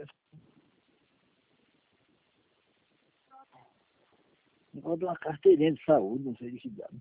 Negócio de uma carteirinha de saúde, não sei de que diabo.